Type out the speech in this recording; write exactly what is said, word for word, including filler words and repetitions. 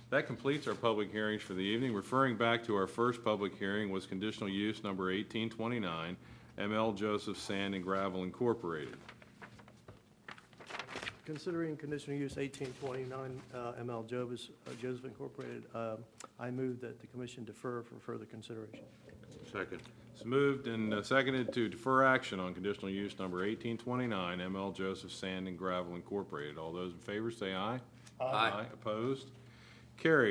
That completes our public hearings for the evening. Referring back to our first public hearing was conditional use number eighteen twenty-nine, M L Joseph Sand and Gravel Incorporated. Considering conditional use eighteen twenty-nine, uh, M L Joseph uh, Joseph Incorporated, um, I move that the commission defer for further consideration. Second. It's moved and uh, seconded to defer action on conditional use number eighteen twenty-nine, M L Joseph Sand and Gravel Incorporated. All those in favor say aye. Aye. Opposed? Carried.